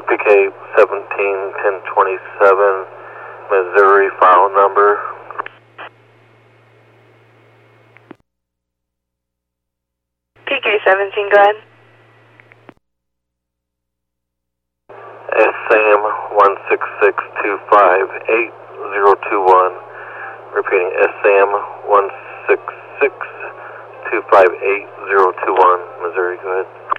PK 171027, Missouri file number. PK 17, go ahead. SAM 166258021. Repeating, SAM 166258021, Missouri, go ahead.